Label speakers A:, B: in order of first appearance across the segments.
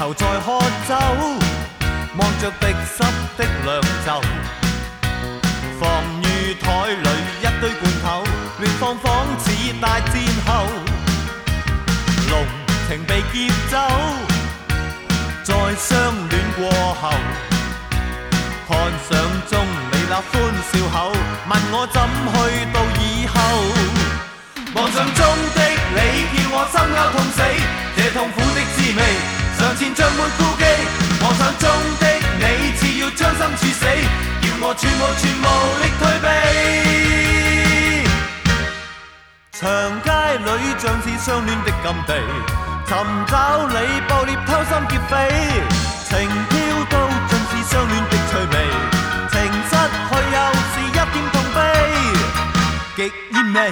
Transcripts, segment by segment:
A: 頭在喝酒，望着滴濕的涼袖，放於台裏一堆罐頭，亂放仿似大戰後，濃情被劫走，在相戀過後，看相中你那歡笑口，問我怎去到以後。妄想中的你叫我心勾痛死，這痛苦的滋味尚纏着沒顧忌。妄想中的你似要將心處死，叫我全無力退避。長街裏像是相戀的禁地，尋找你捕獵偷心劫匪，情飄到盡是相戀的趣味，情失去又是一點痛悲，極豔美。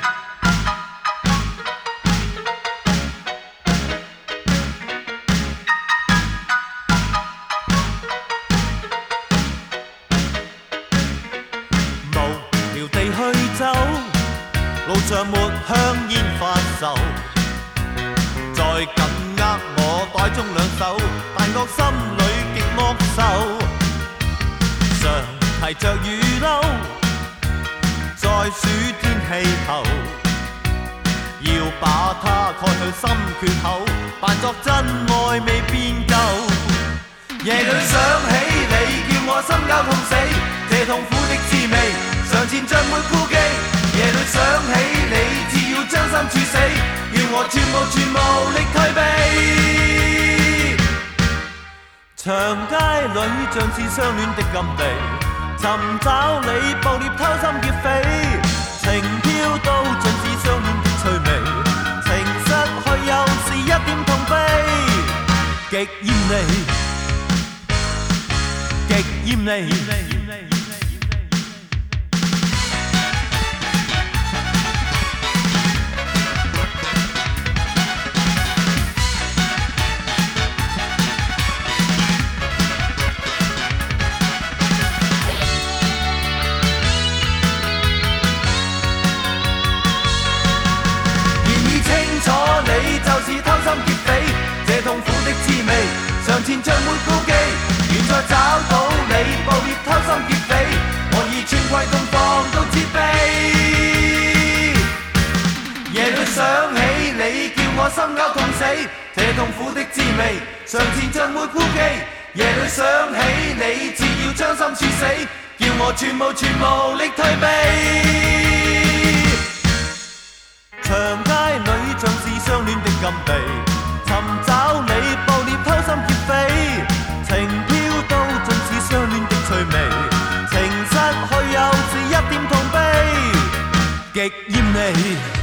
A: 路上沒香煙發售，再緊握我袋中兩手，但覺心裏極惡受。常提着雨褸，在暑天氣候，要把它蓋去心缺口，扮作真愛未變舊。夜裏想起你，叫我心交痛死，這痛苦的滋味常纏着沒顧忌。夜裏想起你，只要將心處死，要我全無力退避。長街裏像是相戀的禁地，尋找你捕獵偷心劫匪，情飄到盡是相戀的趣味，情失去又是一點痛悲，極豔你，極豔你。就是偷心劫匪，這痛苦的滋味常纏着沒顧忌。現在找到你捕獵偷心劫匪，我已穿盔洞防到徹臂。夜裏想起你，叫我心交痛死，這痛苦的滋味常纏着沒顧忌。夜裏想起你，只要將心處死，叫我全無力退避。長街裏像是相戀的禁地，尋找你捕獵偷心劫匪，情飄到盡是相戀的趣味，情失去又是一點痛悲，極豔你。